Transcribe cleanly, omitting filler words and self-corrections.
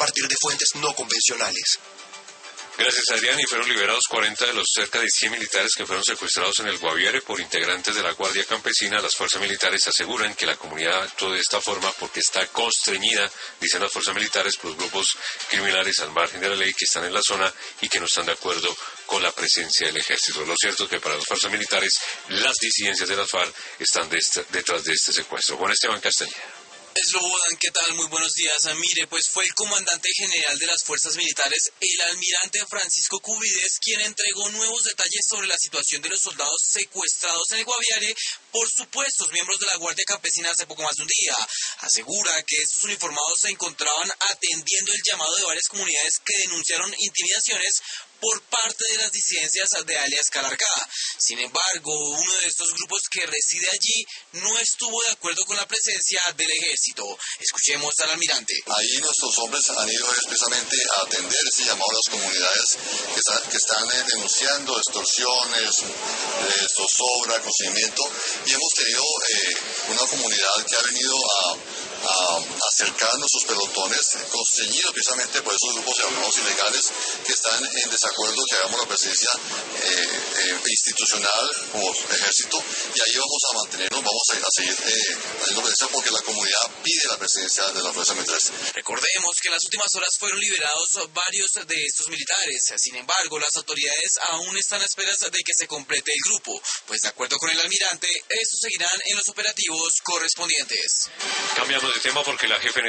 partir de fuentes no convencionales. Gracias, Adrián, y fueron liberados 40 de los cerca de 100 militares que fueron secuestrados en el Guaviare por integrantes de la Guardia Campesina. Las fuerzas militares aseguran que la comunidad actuó de esta forma porque está constreñida, dicen las fuerzas militares, por los grupos criminales al margen de la ley que están en la zona y que no están de acuerdo con la presencia del ejército. Lo cierto es que para las fuerzas militares, las disidencias de las FARC están detrás de este secuestro. Juan Esteban Castañeda. Slobodan, ¿qué tal? Muy buenos días. Mire, pues fue el comandante general de las fuerzas militares, el almirante Francisco Cubides, quien entregó nuevos detalles sobre la situación de los soldados secuestrados en el Guaviare por supuestos miembros de la Guardia Campesina hace poco más de un día. Asegura que estos uniformados se encontraban atendiendo el llamado de varias comunidades que denunciaron intimidaciones por parte de las disidencias de alias Calarcá. Sin embargo, uno de estos grupos que reside allí no estuvo de acuerdo con la presencia del ejército. Escuchemos al almirante. Ahí nuestros hombres han ido precisamente a atender ese llamado a las comunidades que están denunciando extorsiones, zozobra, consentimiento, y hemos tenido una comunidad que ha venido a acercar nuestros pelotones, constreñidos precisamente por esos grupos llamados ilegales que están en desacuerdo que hagamos la presencia institucional como ejército, y ahí vamos a mantenernos, vamos a seguir haciendo presencia porque la comunidad pide la presencia de las fuerzas militares. Recordemos que en las últimas horas fueron liberados varios de estos militares. Sin embargo, las autoridades aún están a esperas de que se complete el grupo, pues de acuerdo con el almirante, estos seguirán en los operativos correspondientes. Cambiamos de tema porque la jefe